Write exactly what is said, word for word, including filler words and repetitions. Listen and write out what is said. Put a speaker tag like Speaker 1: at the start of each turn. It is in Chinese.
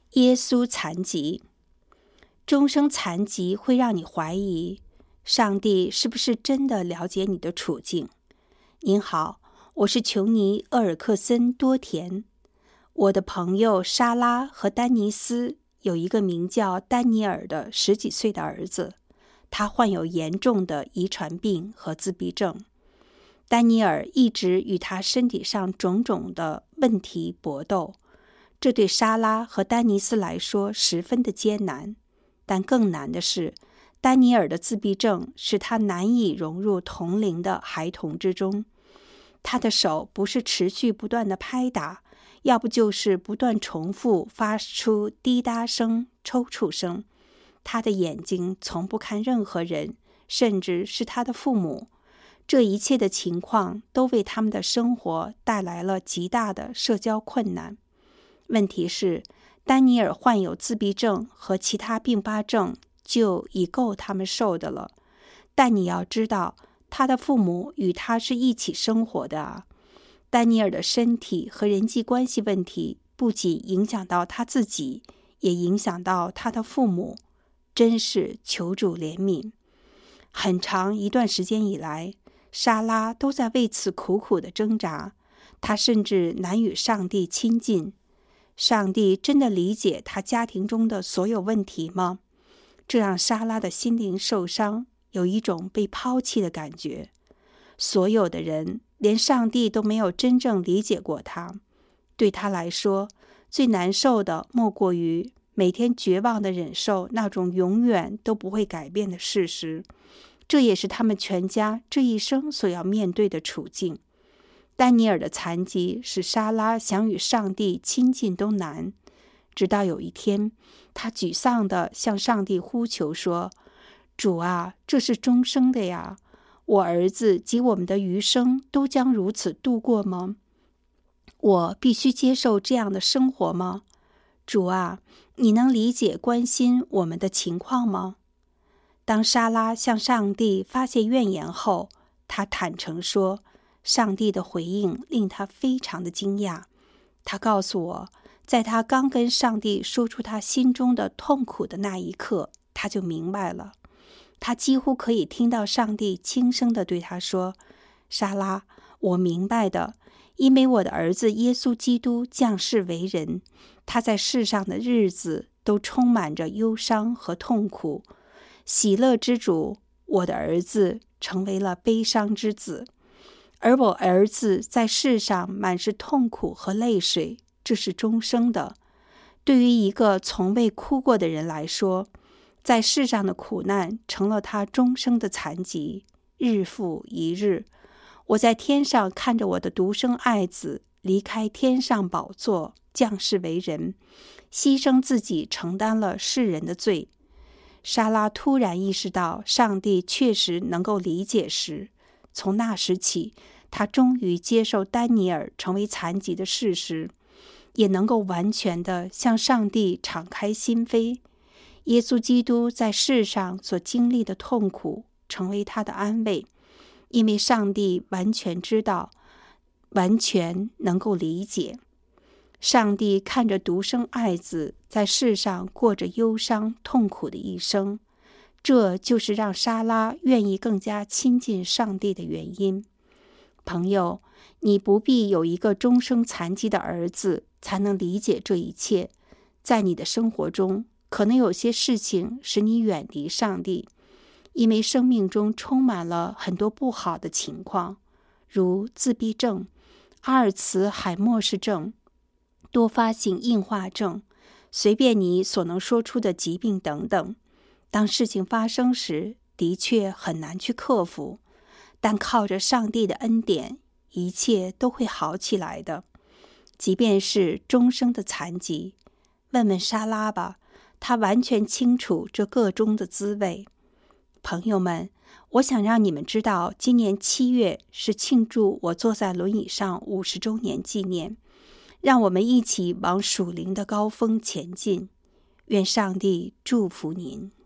Speaker 1: 耶稣残疾。终生残疾会让你怀疑，上帝是不是真的了解你的处境？您好，我是琼尼·厄尔克森·多田。我的朋友莎拉和丹尼斯有一个名叫丹尼尔的十几岁的儿子，他患有严重的遗传病和自闭症。丹尼尔一直与他身体上种种的问题搏斗，这对莎拉和丹尼斯来说十分的艰难。但更难的是，丹尼尔的自闭症使他难以融入同龄的孩童之中。他的手不是持续不断的拍打，要不就是不断重复发出滴答声、抽搐声。他的眼睛从不看任何人，甚至是他的父母。这一切的情况都为他们的生活带来了极大的社交困难。问题是，丹尼尔患有自闭症和其他并发症就已够他们受的了，但你要知道，他的父母与他是一起生活的啊。丹尼尔的身体和人际关系问题不仅影响到他自己，也影响到他的父母，真是求主怜悯。很长一段时间以来，莎拉都在为此苦苦的挣扎，她甚至难与上帝亲近。上帝真的理解他家庭中的所有问题吗？这让莎拉的心灵受伤，有一种被抛弃的感觉。所有的人，连上帝都没有真正理解过他。对他来说，最难受的莫过于每天绝望地忍受那种永远都不会改变的事实。这也是他们全家这一生所要面对的处境。丹尼尔的残疾使莎拉想与上帝亲近都难，直到有一天，他沮丧地向上帝呼求说：“主啊，这是终生的呀！我儿子及我们的余生都将如此度过吗？我必须接受这样的生活吗？主啊，你能理解关心我们的情况吗？”当莎拉向上帝发泄怨言后，他坦诚说，上帝的回应令他非常的惊讶。他告诉我，在他刚跟上帝说出他心中的痛苦的那一刻，他就明白了。他几乎可以听到上帝轻声地对他说：“莎拉，我明白的，因为我的儿子耶稣基督降世为人，他在世上的日子都充满着忧伤和痛苦。喜乐之主，我的儿子成为了悲伤之子。而我儿子在世上满是痛苦和泪水，这是终生的。对于一个从未哭过的人来说，在世上的苦难成了他终生的残疾，日复一日。我在天上看着我的独生爱子离开天上宝座，降世为人，牺牲自己承担了世人的罪。”莎拉突然意识到上帝确实能够理解时，从那时起，他终于接受丹尼尔成为残疾的事实，也能够完全地向上帝敞开心扉。耶稣基督在世上所经历的痛苦成为他的安慰，因为上帝完全知道，完全能够理解。上帝看着独生爱子在世上过着忧伤痛苦的一生，这就是让莎拉愿意更加亲近上帝的原因。朋友，你不必有一个终生残疾的儿子才能理解这一切。在你的生活中，可能有些事情使你远离上帝，因为生命中充满了很多不好的情况，如自闭症、阿尔茨海默氏症、多发性硬化症，随便你所能说出的疾病等等。当事情发生时，的确很难去克服，但靠着上帝的恩典，一切都会好起来的。即便是终生的残疾，问问莎拉吧，她完全清楚这个中的滋味。朋友们，我想让你们知道，今年七月是庆祝我坐在轮椅上五十周年纪念。让我们一起往属灵的高峰前进。愿上帝祝福您。